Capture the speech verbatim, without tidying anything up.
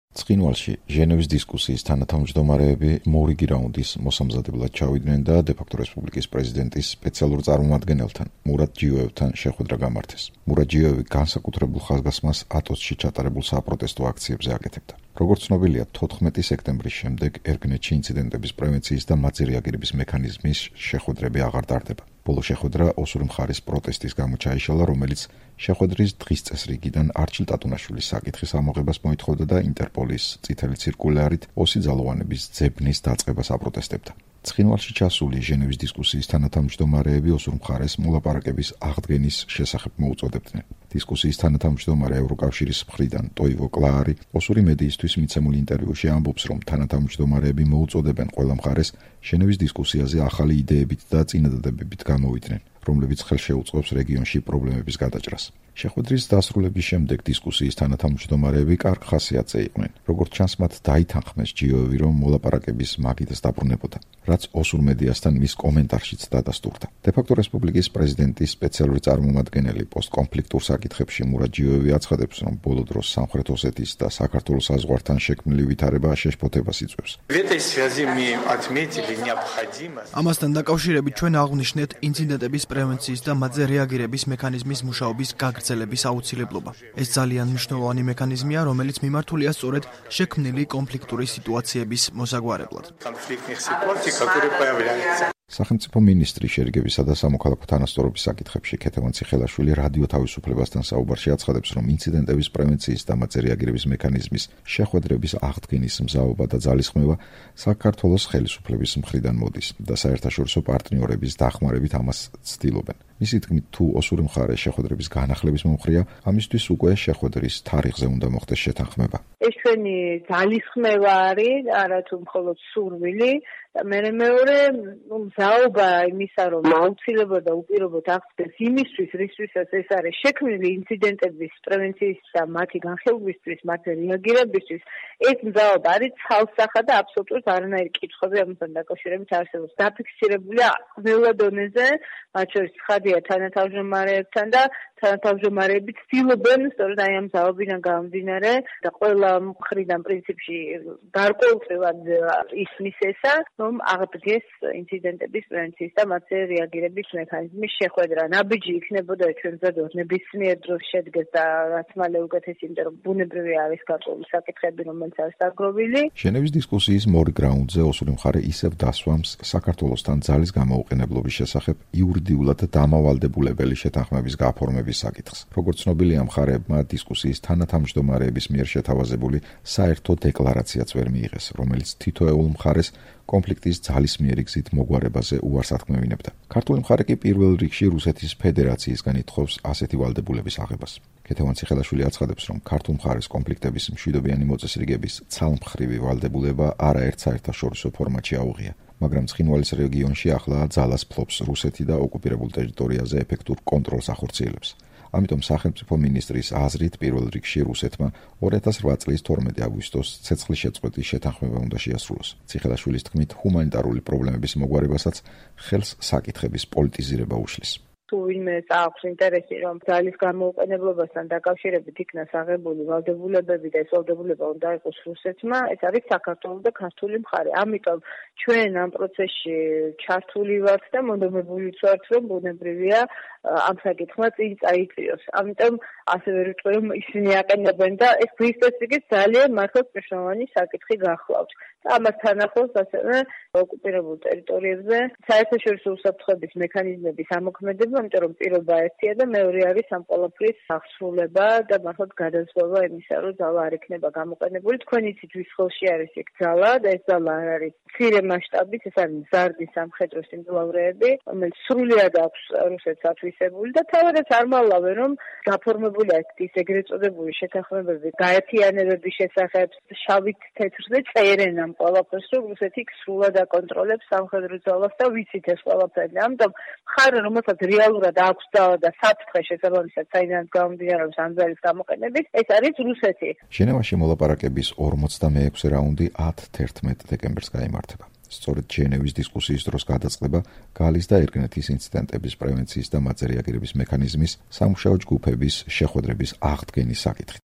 ცხინვალში ჟენევის დისკუსიის თანათავმჯდომარეები მორიგი რაუნდის მოსამზადებლად ჩავიდნენ და დე-ფაქტო რესპუბლიკის პრეზიდენტის სპეციალურ წარმომადგენელთან მურატ ჯიოევთან შეხვედრა გამართეს. მურატ ჯიოევი განსაკუთრებულ ხაზგასმას ატოსში ჩატარებულ საპროტესტო აქციებზე აკეთებდა. როგორც ცნობილია, თოთხმეტი სექტემბრის შემდეგ ერგნეთში ინციდენტების პრევენციის და მათზე რეაგირების მექანიზმის შეხვედრები აღარ ტარდება. ბოლო შეხვედრა ოსური მხარის პროტესტის გამო ჩაიშალა, რომელიც შეხვედრის დღის წესრიგიდან არჩილ ტატუნაშვილის საკითხის ამოღებას მოითხოვდა და ინტერპოლის წითელი ცირკულარით ოსი ძალოვანების ძებნის დაწყებას აპროტესტებდა. ცხინვალში ჩასული ჟენევის დისკუსიის თანათავმჯდომარეები ოსურ მხარეს მოლაპარაკების აღდგენის შესახებ მოუწოდებდნენ. დისკუსიის თანათავმჯდომარე ევროკავშირის მხრიდან ტოივო კლაარი ოსური მედიისთვის მიცემულ ინტერვიუში ამბობს, რომ თანათავმჯდომარეები მოუწოდებენ ყველა მხარეს ჟენევის დისკუსიაზე ახალი იდეებით და წინადადებებით გამოვიდნენ, რომლებიც ხელშეუწყობს რეგიონში პრობლემების გადაჭრას. შეხვედრის დასრულების შემდეგ დისკუსიის თანათავმჯდომარეები კარგ ხასიათზე იყვნენ. როგორც ჩანს, მათ დაითანხმეს ჯიოევი, რომ მოლაპარაკების მაგიდას დაბრუნებოდა, რაც ოსურ მედიასთან მის კომენტარშიც დადასტურდა. დე-ფაქტო რესპუბლიკის პრეზიდენტის სპეციალური წარმომადგენელი პოსტკონფლიქტურ საკითხებში მურატ ჯიოევი აცხადებს, რომ ბოლო დროს სამხრეთ ოსეთის და საქართველოს საზღვართან შექმნილი ვითარება შეშფოთებას იწვევს. ამასთან დაკავშირებით ჩვენ აღვნიშნეთ ინციდენტების პრევენციის და მათზე რეაგირების მექანიზმის მუშაობის გაგრძელების აუცილებლობა. ეს ძალიან მნიშვნელოვანი მექანიზმია, რომელიც მიმართულია სწორედ შექმნილი კონფლიქტური სიტუაციების მოსაგვარებლად. სახელმწიფო მინისტრი შერიგებისა და სამოქალაქო თანასწორობის საკითხებში ქეთევან ციხელაშვილი რადიო თავისუფლებასთან საუბარში აცხადებს, რომ ინციდენტების პრევენციის და მათზე რეაგირების მექანიზმის შეხვედრების აღდგენის მზაობა და ძალისხმევა საქართველოს ხელისუფლების მხრიდან მოდის და საერთაშორისო პარტნიორების დახმარებით ამას ცდილობენ. მისი თქმით, თუ ოსური მხარე შეხვედრების განახლების მომხრეა, ამისთვის უკვე შეხვედრის თარიღზე უნდა მოხდეს შეთანხმება. ეს ჩვენი ძალისხმევა არის, არა თუ მხოლოდ სურვილი. მე მეორე მზაობა იმისა, რომ აუცილებლად და უპირობოდ აღწევს იმისთვის, რისთვისაც ეს არის შექმნილი ინციდენტების პრევენციის და მათი განხილვისთვის, მათზე რეაგირებისთვის, ეს მზაობა არის ცალსახა და აბსოლუტურად არანაირი კითხვები ამასთან დაკავშირებით არსებობს. დაფიქსირებულია ყველა დონეზე, მათ შორის ცხადია თანათავმჯდომარეებთან და თანათავმჯდომარეები ცდილობენ სწორედ აი ამ მზაობიდან გამომდინარე და ყველა მხრიდან პრინციპში გარკვეულწილად ისმის ესა, რომ აღდგეს ინციდენტების პრევენციის და მათზე რეაგირების მექანიზმის შეხვედრა. ნაბიჯი იქნებოდა ჩვენზე ნებისმიერ დროს შედგეს და რაც მალე უკეთესი, იმიტომ რომ ბუნებრივი არის გარკვეული საკითხები, რომელიც არის დაგროვილი. ჟენევის დისკუსიის მორიგ რაუნდზე ოსური მხარე ისევ დასვამს საქართველოსთან ძალის გამოუყენებლობის შესახებ იურიდიულად დამავალდებულებელი შეთანხმების გაფორმების საკითხს. როგორც ცნობილია, მხარეებმა დისკუსიის თანათავმჯდომარეების მიერ შეთავაზებული საერთო დეკლარაციაც ვერ მიიღეს, რომელიც თითოეულ მხარეს კონფლიქტის ძალისმიერი გზით მოგვარებაზე უარს ათქმევინებდა. ქართული მხარე კი პირველ რიგში რუსეთის ფედერაციისგან ითხოვს ასეთი ვალდებულების აღებას. ქეთევან ციხელაშვილი აცხადებს, რომ ქართულ მხარეს კონფლიქტების მშვიდობიანი მოწესრიგების ცალმხრივი ვალდებულება არაერთ საერთაშორისო ფორმატში აუღია, მაგრამ ცხინვალის რეგიონში ახლა ძალას ფლობს რუსეთი და ოკუპირებულ ტერიტორიაზე ეფექტურ კონტროლს ახორციელებს. ამიტომ სახელმწიფო მინისტრის აზრით პირველ რიგში რუსეთმა ორი ათას რვა წლის თორმეტი აგვისტოს ცეცხლის შეწყვეტის შეთანხმება უნდა შეასრულოს. ციხელაშვილის თქმით, ჰუმანიტარული პრობლემების მოგვარებასაც ხელს საკითხების პოლიტიზირება უშლის. თუ ვინმეს აქვს ინტერესი, რომ ძალის გამოუყენებლობასთან დაკავშირებით იქნას აღებული ვალდებულებები და ეს ვალდებულება უნდა იყოს რუსეთმა, ეს არის საქართველო და ქართული მხარე. ამიტომ ჩვენ ამ პროცესში ჩართული ვართ და მონდომებულიც ვართ, რომ ბუნებრივია ამ საკითხმა წინ წაიწიოს. ამიტომ ასევე ვიტყვი, რომ ისინი აყენებენ და ეს დღის წესრიგით ძალიან მართლაც მნიშვნელოვანი საკითხი გახლავთ. და ამასთან ახლოს ასევე ოკუპირებულ ტერიტორიებზე საერთაშორისო უსაფრთხოების მექანიზმების ამოქმედება, იმიტომ რომ პირობა ერთია და მეორე არის ამ ყველაფრის აღსრულება და მართლაც გადაზღვა იმისა, რომ ძალა არ იქნება გამოყენებული. თქვენ იცით, ვის ხელში არის ეგ ძალა და ეს ძალა არ არის მცირე მასშტაბით, ეს არის მზარდი სამხედრო სიმძლავრეები, რომელიც სრულიად აქვს რუსეთს ათვისებული და თავადაც არ მალავენ, რომ გაფორმებული აქვს ის ეგრეთ წოდებული შეთანხმებები გაერთიანებების შესახებ შავით თეთრზე წერენ ამ ყველაფერს, რომ რუსეთი სრულად აკონტროლებს სამხედრო ძალას და ვიცით ეს ყველაფერი. ამიტომ მხარე, რომელსაც რეალურად აქვს ძალა და საფრთხე შესაბამისად საიდანაც გამომდინარეობს ამ ძალის გამოყენებით, ეს არის რუსეთი. ჟენევაში მოლაპარაკების ორმოცდამეექვსე რაუნდი ათი-თერთმეტ დეკემბერს გაიმართება. სწორედ ჟენევის დისკუსიის დროს გადაწყდება გალის და ერგნეთის ინციდენტების პრევენციის და მათზე რეაგირების მექანიზმის სამუშაო ჯგუფების შეხვედრების აღდგენის საკითხი.